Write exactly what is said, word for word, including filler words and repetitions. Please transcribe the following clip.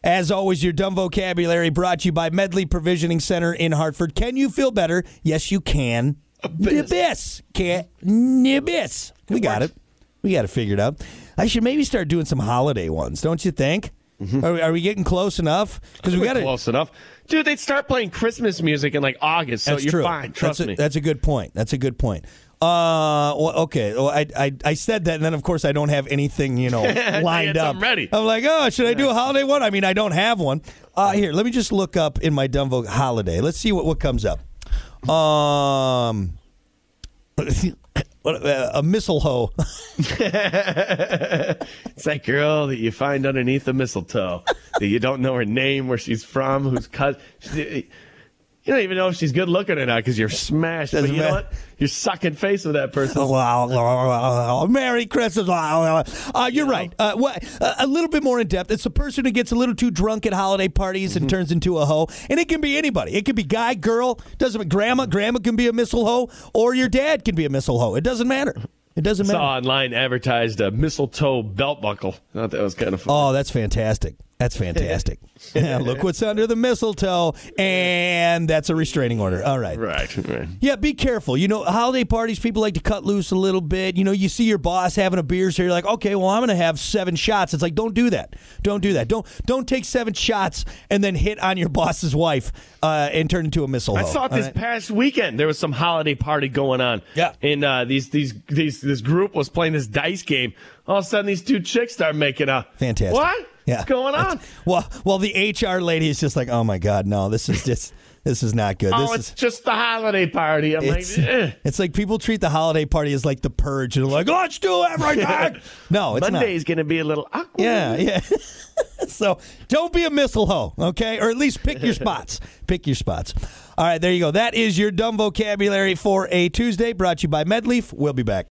As always, your dumb vocabulary brought to you by Medley Provisioning Center in Hartford. Can you feel better? Yes, you can. Abyss. Abyss. Can Abyss. We got it. We got it figured out. I should maybe start doing some holiday ones, don't you think? Mm-hmm. Are, we, are we getting close enough? Because we got close enough, dude. They'd start playing Christmas music in like August, so that's you're true. fine. Trust that's a, me. That's a good point. That's a good point. Uh, well, okay. Well, I, I I said that, and then of course I don't have anything you know lined up. Ready. I'm like, oh, should I do a holiday one? I mean, I don't have one. Uh, here, let me just look up in my dumb voc holiday. Let's see what what comes up. Um. A mistletoe. It's that girl that you find underneath the mistletoe that you don't know her name, where she's from, who's cousin. You don't even know if she's good looking or not because you're smashed. But you know what? You're sucking face with that person. Merry Christmas. Uh, you're right. Uh, what, uh, a little bit more in depth. It's a person who gets a little too drunk at holiday parties mm-hmm. and turns into a hoe. And it can be anybody. It can be guy, girl. Doesn't matter. Grandma. Grandma can be a mistletoe. Or your dad can be a mistletoe. It doesn't matter. It doesn't matter. Saw online advertised a mistletoe belt buckle. I thought that was kind of fun. Oh, that's fantastic. That's fantastic. Yeah, look what's under the mistletoe, and that's a restraining order. All right. Right, right. Yeah, be careful. You know, holiday parties, people like to cut loose a little bit. You know, you see your boss having a beer, so you're like, okay, well, I'm going to have seven shots. It's like, don't do that. Don't do that. Don't don't take seven shots and then hit on your boss's wife uh, and turn into a mistletoe. I saw it this right? past weekend. There was some holiday party going on. Yeah. And uh, these, these, these, this group was playing this dice game. All of a sudden, these two chicks start making a... Fantastic. What? Yeah. What's going on? That's, well, well, the H R lady is just like, oh my God, no, this is just, this is not good. Oh, this it's is, just the holiday party. I'm it's, like, eh. It's like people treat the holiday party as like the purge, and they're like, let's do everything. No, it's Monday's not. going to be a little awkward. Yeah, yeah. So don't be a mistletoe, okay? Or at least pick your spots. Pick your spots. All right, there you go. That is your dumb vocabulary for a Tuesday, brought to you by MedLeaf. We'll be back.